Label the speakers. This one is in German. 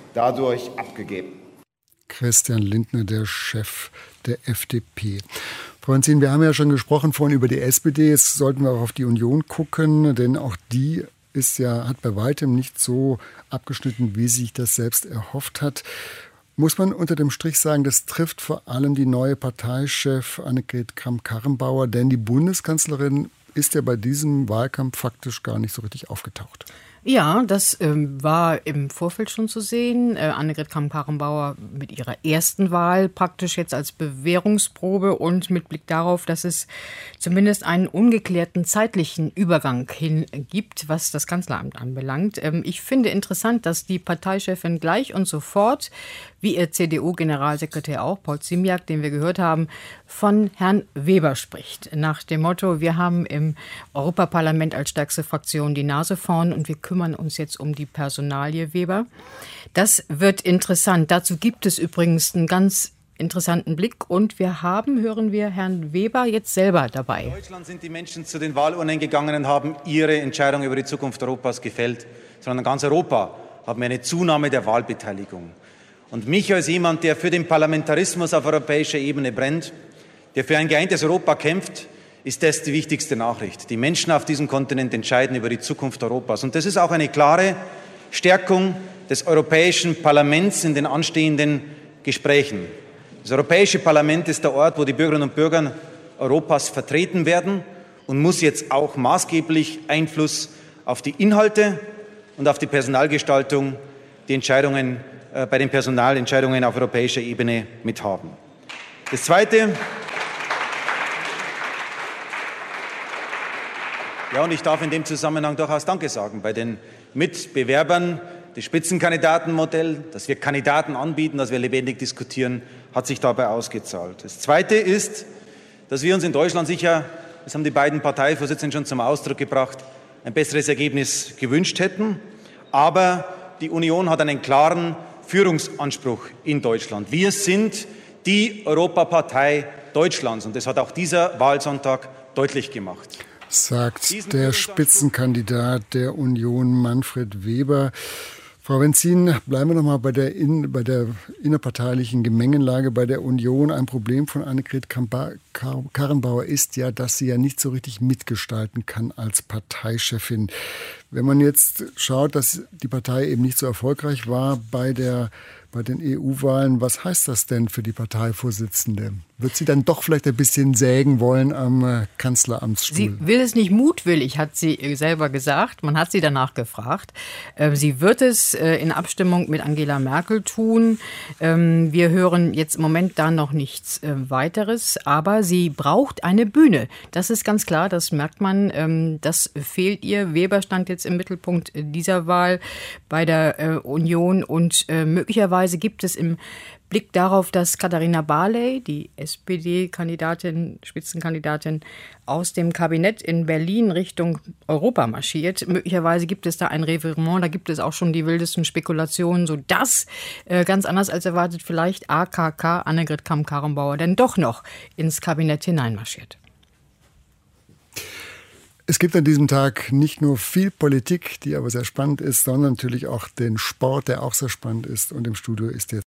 Speaker 1: dadurch abgegeben.
Speaker 2: Christian Lindner, der Chef der FDP. Frau Wenzin, wir haben ja schon gesprochen vorhin über die SPD. Jetzt sollten wir auch auf die Union gucken, denn auch die hat bei weitem nicht so abgeschnitten, wie sie sich das selbst erhofft hat. Muss man unter dem Strich sagen, das trifft vor allem die neue Parteichef Annegret Kramp-Karrenbauer, denn die Bundeskanzlerin ist ja bei diesem Wahlkampf faktisch gar nicht so richtig aufgetaucht.
Speaker 3: Ja, das war im Vorfeld schon zu sehen. Annegret Kramp-Karrenbauer mit ihrer ersten Wahl praktisch jetzt als Bewährungsprobe und mit Blick darauf, dass es zumindest einen ungeklärten zeitlichen Übergang hin gibt, was das Kanzleramt anbelangt. Ich finde interessant, dass die Parteichefin gleich und sofort, wie ihr CDU-Generalsekretär auch, Paul Ziemiak, den wir gehört haben, von Herrn Weber spricht. Nach dem Motto, wir haben im Europaparlament als stärkste Fraktion die Nase vorn und wir kümmern uns jetzt um die Personalie Weber. Das wird interessant. Dazu gibt es übrigens einen ganz interessanten Blick und hören wir Herrn Weber jetzt selber dabei.
Speaker 4: In Deutschland sind die Menschen zu den Wahlurnen gegangen und haben ihre Entscheidung über die Zukunft Europas gefällt, sondern in ganz Europa haben wir eine Zunahme der Wahlbeteiligung. Und mich als jemand, der für den Parlamentarismus auf europäischer Ebene brennt, der für ein geeintes Europa kämpft, ist das die wichtigste Nachricht. Die Menschen auf diesem Kontinent entscheiden über die Zukunft Europas. Und das ist auch eine klare Stärkung des Europäischen Parlaments in den anstehenden Gesprächen. Das Europäische Parlament ist der Ort, wo die Bürgerinnen und Bürger Europas vertreten werden und muss jetzt auch maßgeblich Einfluss auf die Inhalte und auf die Personalgestaltung, die Entscheidungen bei den Personalentscheidungen auf europäischer Ebene mithaben. Das Zweite, ja, und ich darf in dem Zusammenhang durchaus Danke sagen bei den Mitbewerbern des Spitzenkandidatenmodells, dass wir Kandidaten anbieten, dass wir lebendig diskutieren, hat sich dabei ausgezahlt. Das Zweite ist, dass wir uns in Deutschland sicher, das haben die beiden Parteivorsitzenden schon zum Ausdruck gebracht, ein besseres Ergebnis gewünscht hätten. Aber die Union hat einen klaren Führungsanspruch in Deutschland. Wir sind die Europapartei Deutschlands und das hat auch dieser Wahlsonntag deutlich gemacht.
Speaker 2: Sagt der Spitzenkandidat der Union Manfred Weber. Frau Wenzin, bleiben wir noch mal bei der innerparteilichen Gemengelage bei der Union. Ein Problem von Annegret Kramp-Karrenbauer ist ja, dass sie ja nicht so richtig mitgestalten kann als Parteichefin. Wenn man jetzt schaut, dass die Partei eben nicht so erfolgreich war bei den EU-Wahlen, was heißt das denn für die Parteivorsitzende? Wird sie dann doch vielleicht ein bisschen sägen wollen am Kanzleramtsstuhl?
Speaker 3: Sie will es nicht mutwillig, hat sie selber gesagt. Man hat sie danach gefragt. Sie wird es in Abstimmung mit Angela Merkel tun. Wir hören jetzt im Moment da noch nichts weiteres. Aber sie braucht eine Bühne. Das ist ganz klar, das merkt man. Das fehlt ihr. Weber stand jetzt im Mittelpunkt dieser Wahl bei der Union. Und möglicherweise gibt es im Blick darauf, dass Katharina Barley, die SPD-Kandidatin, Spitzenkandidatin aus dem Kabinett in Berlin Richtung Europa marschiert. Möglicherweise gibt es da ein Revirement, da gibt es auch schon die wildesten Spekulationen, sodass ganz anders als erwartet vielleicht AKK, Annegret Kramp-Karrenbauer, denn doch noch ins Kabinett hineinmarschiert.
Speaker 2: Es gibt an diesem Tag nicht nur viel Politik, die aber sehr spannend ist, sondern natürlich auch den Sport, der auch sehr spannend ist. Und im Studio ist jetzt